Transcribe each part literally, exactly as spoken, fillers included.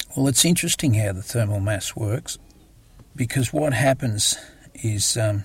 Well, it's interesting how the thermal mass works, because what happens is, um,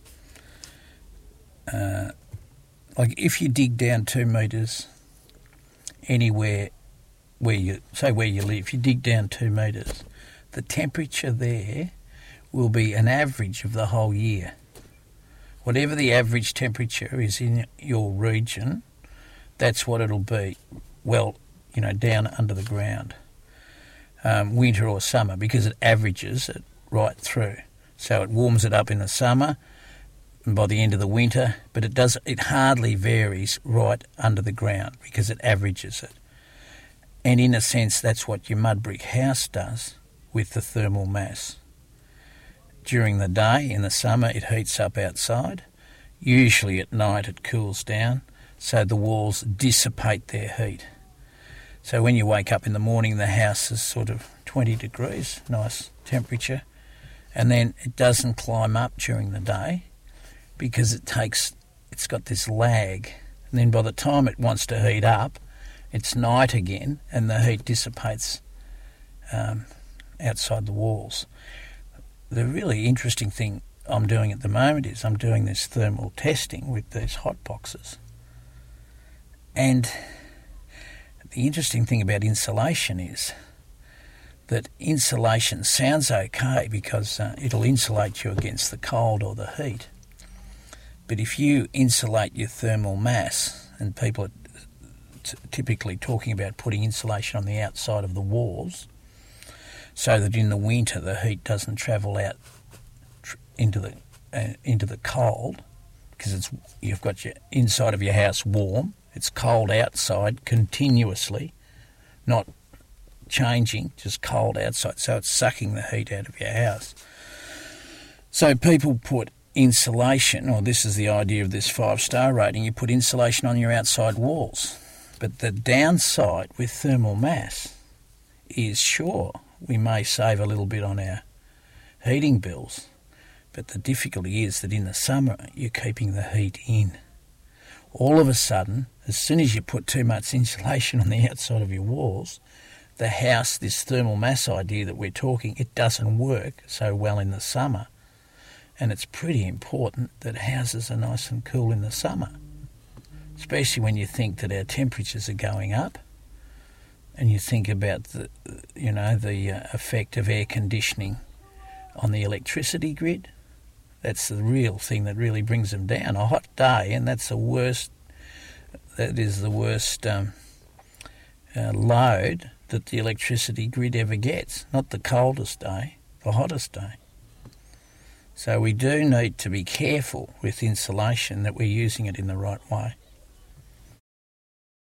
uh, like if you dig down two metres anywhere where you, say where you live, you dig down two metres, the temperature there will be an average of the whole year. Whatever the average temperature is in your region, that's what it'll be, well, you know, down under the ground, um, winter or summer, because it averages it right through. So it warms it up in the summer and by the end of the winter, but it does it hardly varies right under the ground because it averages it. And in a sense, that's what your mud brick house does with the thermal mass. During the day, in the summer, it heats up outside. Usually at night it cools down, so the walls dissipate their heat. So when you wake up in the morning, the house is sort of twenty degrees, nice temperature, and then it doesn't climb up during the day because it takes, it's got this lag. And then by the time it wants to heat up, it's night again and the heat dissipates um, outside the walls. The really interesting thing I'm doing at the moment is I'm doing this thermal testing with these hot boxes. And the interesting thing about insulation is that insulation sounds okay because uh, it'll insulate you against the cold or the heat. But if you insulate your thermal mass, and people are t- typically talking about putting insulation on the outside of the walls so that in the winter the heat doesn't travel out tr- into the uh, into the cold, because it's you've got your inside of your house warm. It's cold outside continuously, not changing, just cold outside. So it's sucking the heat out of your house. So people put insulation, or this is the idea of this five-star rating, you put insulation on your outside walls. But the downside with thermal mass is, sure, we may save a little bit on our heating bills, but the difficulty is that in the summer you're keeping the heat in. All of a sudden, as soon as you put too much insulation on the outside of your walls, the house, this thermal mass idea that we're talking, it doesn't work so well in the summer. And it's pretty important that houses are nice and cool in the summer, especially when you think that our temperatures are going up and you think about the, you know, the uh, effect of air conditioning on the electricity grid. That's the real thing that really brings them down. A hot day, and that's the worst, that is the worst um, uh, load that the electricity grid ever gets. Not the coldest day, the hottest day. So we do need to be careful with insulation, that we're using it in the right way.